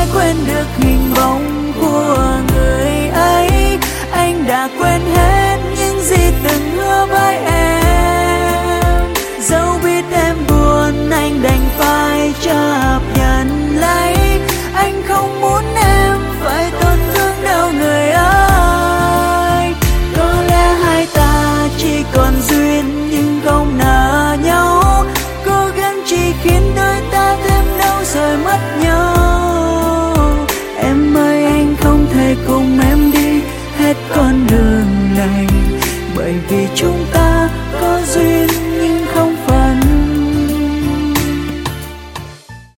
quên được hình bóng của người ấy. Anh đã quên hết những gì từng hứa với em. Dẫu biết em buồn anh đành phải chấp nhận lấy. Anh không muốn em phải tổn thương đâu người ơi. Có lẽ hai ta chỉ còn duyên nhưng không nợ nhau. Cố gắng chỉ khiến đôi ta thêm đau rồi mất nhau. Em ơi anh không thể cùng em đi hết con đường này, bởi vì chúng